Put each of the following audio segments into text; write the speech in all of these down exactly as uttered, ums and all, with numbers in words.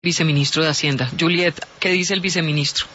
Viceministro de Hacienda. Juliet, ¿qué dice el viceministro?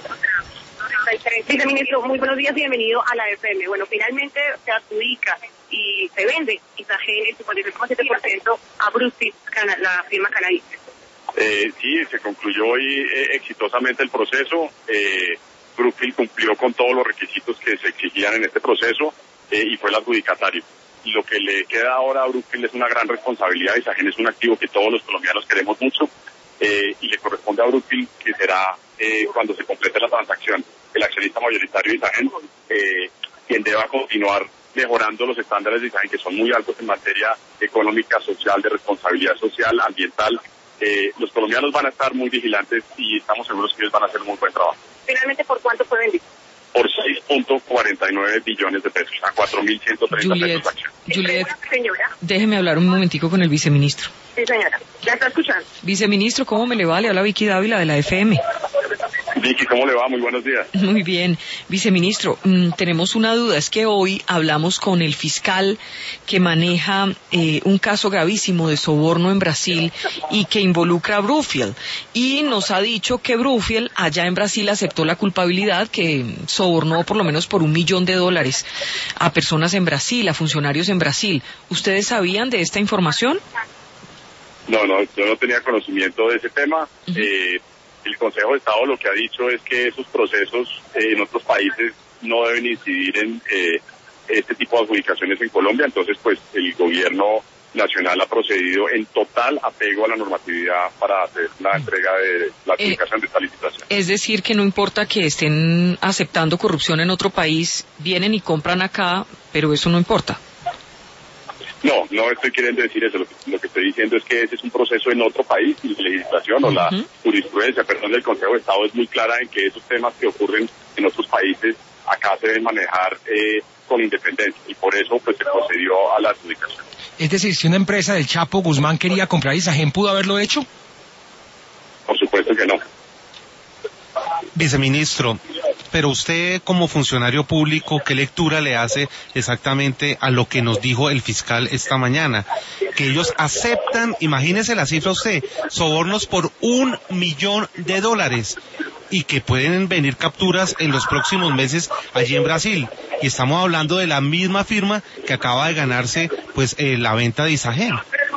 Viceministro, muy buenos días y bienvenido a la F M. Bueno, finalmente se adjudica y se vende Isagen en cincuenta y tres coma siete por ciento a Brookfield, la firma canadiense. Eh, sí, se concluyó hoy eh, exitosamente el proceso. Eh, Brookfield cumplió con todos los requisitos que se exigían en este proceso eh, y fue el adjudicatario. Y lo que le queda ahora a Brookfield es una gran responsabilidad. Isagen es un activo que todos los colombianos queremos mucho eh, y le corresponde a Brookfield, que será eh, cuando se complete la transacción, el accionista mayoritario de Isagen, eh, quien deba continuar mejorando los estándares de Isagen, que son muy altos en materia económica, social, de responsabilidad social, ambiental. Eh, los colombianos van a estar muy vigilantes y estamos seguros que ellos van a hacer un muy buen trabajo. Finalmente, ¿por cuánto fue vendido? Por seis punto cuarenta y nueve billones de pesos, a cuatro mil ciento treinta Juliet, pesos acción. Juliet, señora. Déjeme hablar un momentico con el viceministro. Sí, señora. ¿Ya está escuchando? Viceministro, ¿cómo me le va? Le habla Vicky Dávila de la F M. Vicky, ¿cómo le va? Muy buenos días. Muy bien. Viceministro, mmm, tenemos una duda. Es que hoy hablamos con el fiscal que maneja eh, un caso gravísimo de soborno en Brasil y que involucra a Brookfield. Y nos ha dicho que Brookfield allá en Brasil aceptó la culpabilidad, que sobornó por lo menos por un millón de dólares a personas en Brasil, a funcionarios en Brasil. ¿Ustedes sabían de esta información? No, no, yo no tenía conocimiento de ese tema. Uh-huh. Eh, el Consejo de Estado lo que ha dicho es que esos procesos eh, en otros países no deben incidir en eh, este tipo de adjudicaciones en Colombia. Entonces, pues, el gobierno nacional ha procedido en total apego a la normatividad para hacer la entrega de la adjudicación eh, de esta licitación. Es decir, que no importa que estén aceptando corrupción en otro país, vienen y compran acá, pero eso no importa. No, no estoy queriendo decir eso. Lo que, lo que estoy diciendo es que ese es un proceso en otro país y la legislación uh-huh. o la jurisprudencia, perdón, del Consejo de Estado es muy clara en que esos temas que ocurren en otros países acá se deben manejar eh, con independencia y por eso pues se procedió a la adjudicación. Es decir, si una empresa del Chapo Guzmán quería comprar Isagen, ¿pudo haberlo hecho? Por supuesto que no. Viceministro, pero usted como funcionario público, ¿qué lectura le hace exactamente a lo que nos dijo el fiscal esta mañana? Que ellos aceptan, imagínese la cifra usted, sobornos por un millón de dólares y que pueden venir capturas en los próximos meses allí en Brasil. Y estamos hablando de la misma firma que acaba de ganarse pues eh, la venta de Isagen.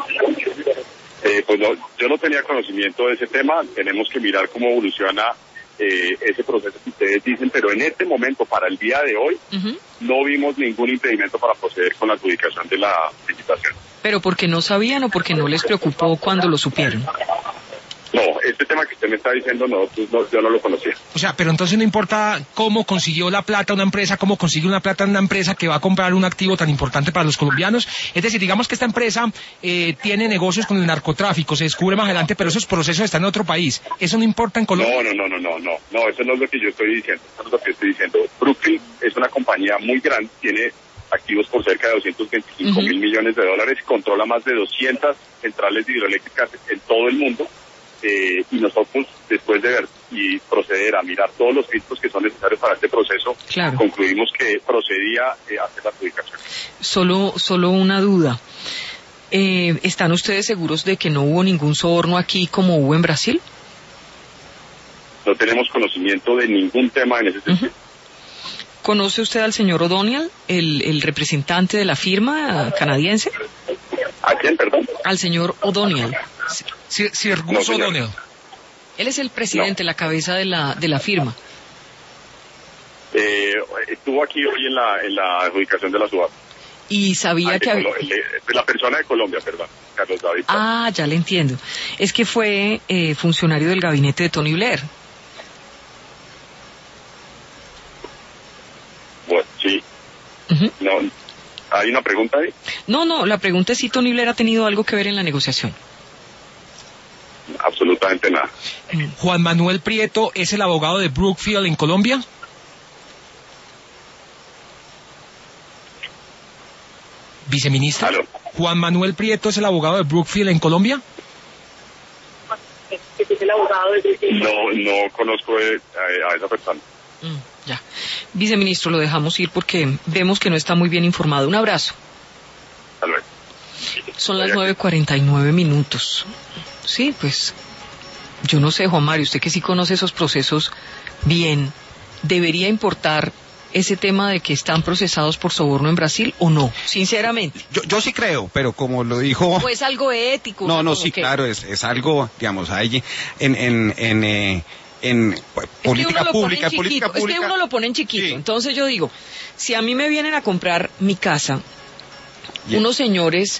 Eh, pues no, yo no tenía conocimiento de ese tema, tenemos que mirar cómo evoluciona Eh, ese proceso que ustedes dicen, pero en este momento, para el día de hoy, uh-huh. no vimos ningún impedimento para proceder con la adjudicación de la licitación. ¿Pero porque no sabían o porque no les preocupó cuando lo supieron? No, este tema que usted me está diciendo, no, pues no, yo no lo conocía. O sea, pero entonces no importa cómo consiguió la plata una empresa, cómo consigue una plata una empresa que va a comprar un activo tan importante para los colombianos. Es decir, digamos que esta empresa eh, tiene negocios con el narcotráfico, se descubre más adelante, pero esos procesos están en otro país. ¿Eso no importa en Colombia? No, no, no, no, no, no, no, eso no es lo que yo estoy diciendo, eso no es lo que estoy diciendo. Brookfield es una compañía muy grande, tiene activos por cerca de doscientos veinticinco mil uh-huh. millones de dólares, controla más de doscientas centrales hidroeléctricas en todo el mundo. Eh, y nosotros, después de ver y proceder a mirar todos los filtros que son necesarios para este proceso, claro. concluimos que procedía eh, a hacer la adjudicación. Solo, solo una duda. Eh, ¿Están ustedes seguros de que no hubo ningún soborno aquí como hubo en Brasil? No tenemos conocimiento de ningún tema en ese sentido. Uh-huh. ¿Conoce usted al señor O'Donnell, el, el representante de la firma canadiense? ¿A quién, perdón? Al señor O'Donnell. Sir, Sir Gus no, O'Donnell. Él es el presidente, no. la cabeza de la de la firma. Eh, estuvo aquí hoy en la en la adjudicación de la subasta. Y sabía ah, que había... La persona de Colombia, perdón, Carlos David. Ah, ya le entiendo. Es que fue eh, funcionario del gabinete de Tony Blair. Bueno, sí. Uh-huh. No, ¿hay una pregunta ahí? No, no, la pregunta es si Tony Blair ha tenido algo que ver en la negociación. Absolutamente nada. Juan Manuel Prieto es el abogado de Brookfield en Colombia. Viceministra. ¿Aló? Juan Manuel Prieto es el abogado de Brookfield en Colombia. No, no conozco a, a esa persona. Mm, ya. Viceministro, lo dejamos ir porque vemos que no está muy bien informado. Un abrazo. Hasta luego. Son las nueve cuarenta y nueve minutos. Sí, pues yo no sé, Juan Mario, usted que sí conoce esos procesos bien, ¿debería importar ese tema de que están procesados por soborno en Brasil o no? Sinceramente. Yo, yo sí creo, pero como lo dijo... ¿O es algo ético? No, no, sí, que... claro, es, es algo, digamos, hay en... en, en eh, en pues, política pública, en política pública. Es que uno lo pone en chiquito. Sí. Entonces yo digo, si a mí me vienen a comprar mi casa, yeah. unos señores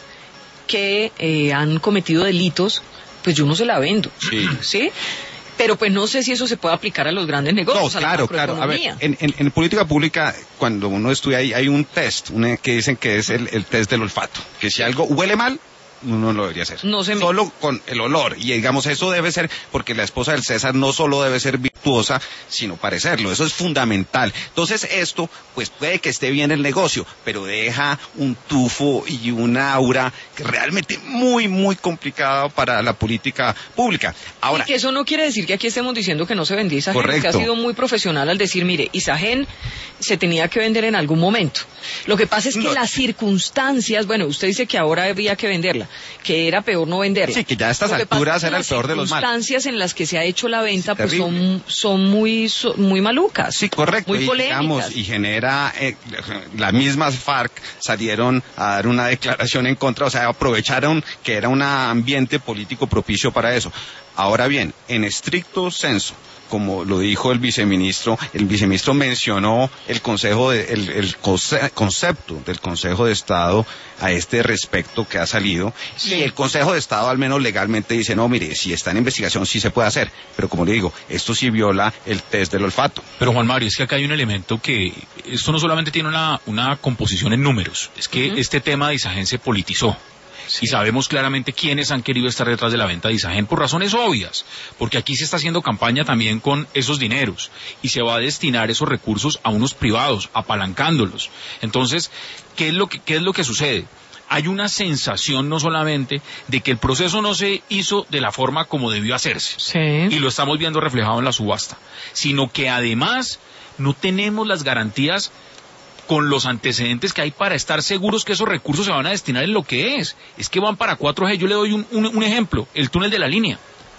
que eh, han cometido delitos, pues yo no se la vendo. Sí. ¿Sí? Pero pues no sé si eso se puede aplicar a los grandes negocios. No, claro, claro. A ver, en, en, en política pública, cuando uno estudia ahí, hay un test, una, que dicen que es el, el test del olfato. Que si algo huele mal, uno no lo debería hacer. No se me... Solo con el olor. Y digamos, eso debe ser, porque la esposa del César no solo debe ser virtuosa, sino parecerlo. Eso es fundamental. Entonces esto, pues puede que esté bien el negocio, pero deja un tufo y una aura que realmente muy, muy complicada para la política pública. Ahora, y que eso no quiere decir que aquí estemos diciendo que no se vendía Isagen, correcto. Que ha sido muy profesional al decir, mire, Isagen se tenía que vender en algún momento. Lo que pasa es que no. las circunstancias, bueno, usted dice que ahora había que venderla, que era peor no venderla. Sí, que ya a estas alturas era el peor de los males. Las circunstancias en las que se ha hecho la venta, pues son, son muy, son muy malucas. Sí, correcto. Muy y, polémicas. Digamos, y genera, eh, las mismas FARC salieron a dar una declaración en contra, o sea, aprovecharon que era un ambiente político propicio para eso. Ahora bien, en estricto senso, como lo dijo el viceministro, el viceministro mencionó el consejo de, el, el conce, concepto del Consejo de Estado a este respecto que ha salido, sí. Y el Consejo de Estado al menos legalmente dice, no, mire, si está en investigación sí se puede hacer, pero como le digo, esto sí viola el test del olfato. Pero Juan Mario, es que acá hay un elemento que, esto no solamente tiene una, una composición en números, es que uh-huh. este tema de Isagen se politizó. Sí. Y sabemos claramente quiénes han querido estar detrás de la venta de Isagen por razones obvias, porque aquí se está haciendo campaña también con esos dineros y se va a destinar esos recursos a unos privados, apalancándolos. Entonces, ¿qué es lo que, qué es lo que sucede? Hay una sensación no solamente de que el proceso no se hizo de la forma como debió hacerse, sí. y lo estamos viendo reflejado en la subasta, sino que además no tenemos las garantías con los antecedentes que hay para estar seguros que esos recursos se van a destinar en lo que es. Es que van para cuatro G. Yo le doy un, un, un ejemplo, el túnel de la línea.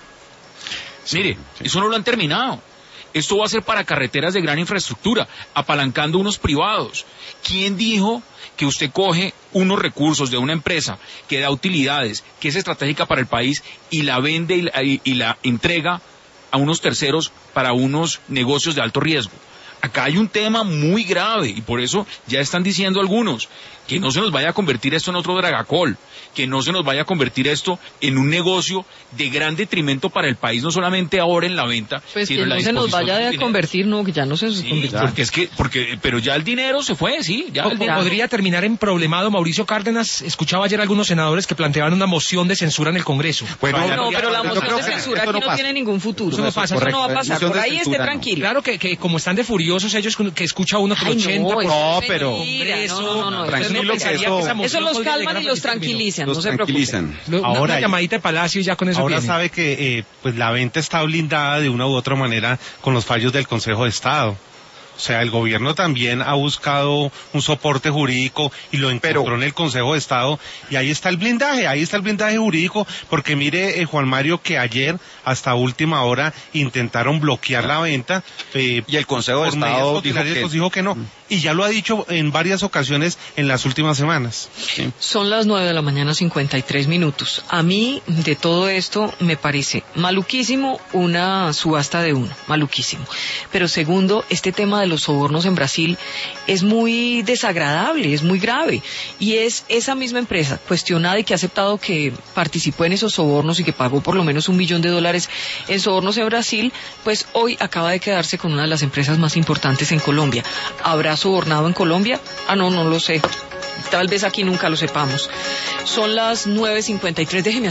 Sí, Mire, sí. eso no lo han terminado. Esto va a ser para carreteras de gran infraestructura, apalancando unos privados. ¿Quién dijo que usted coge unos recursos de una empresa que da utilidades, que es estratégica para el país, y la vende y la, y, y la entrega a unos terceros para unos negocios de alto riesgo? Acá hay un tema muy grave y por eso ya están diciendo algunos que no se nos vaya a convertir esto en otro Dragacol, que no se nos vaya a convertir esto en un negocio de gran detrimento para el país, no solamente ahora en la venta, pues sino que en la no se nos vaya a convertir, no, que ya no se nos sí, convirtió. Porque es que, porque, pero ya el dinero se fue, sí, ya el dinero. Podría terminar en problemado. Mauricio Cárdenas, escuchaba ayer algunos senadores que planteaban una moción de censura en el Congreso. Bueno, no, no pero la moción de censura aquí no, no tiene ningún futuro. Eso no pasa, eso no va a pasar, por ahí esté tranquilo. Claro que, que como están de furiosos ellos, que escucha uno que el ochenta por ciento. No, pero... No, no, no, tranquilo que eso... Eso los calman y los tranquilizan, los no se tranquilizan. preocupen. Ahora, una llamadita de Palacio y ya con eso ahora viene. Sabe que eh, pues la venta está blindada de una u otra manera con los fallos del Consejo de Estado. O sea, el gobierno también ha buscado un soporte jurídico y lo encontró Pero, en el Consejo de Estado, y ahí está el blindaje, ahí está el blindaje jurídico, porque mire, eh, Juan Mario, que ayer hasta última hora intentaron bloquear la venta. Eh, y el Consejo de Estado dijo que... dijo que no, y ya lo ha dicho en varias ocasiones en las últimas semanas. Sí. Son las nueve de la mañana, cincuenta y tres minutos. A mí, de todo esto, me parece maluquísimo una subasta de uno, maluquísimo. Pero segundo, este tema de de los sobornos en Brasil es muy desagradable, es muy grave, y es esa misma empresa cuestionada y que ha aceptado que participó en esos sobornos y que pagó por lo menos un millón de dólares en sobornos en Brasil, pues hoy acaba de quedarse con una de las empresas más importantes en Colombia. ¿Habrá sobornado en Colombia? Ah, no, no lo sé. Tal vez aquí nunca lo sepamos. Son las nueve cincuenta y tres, déjeme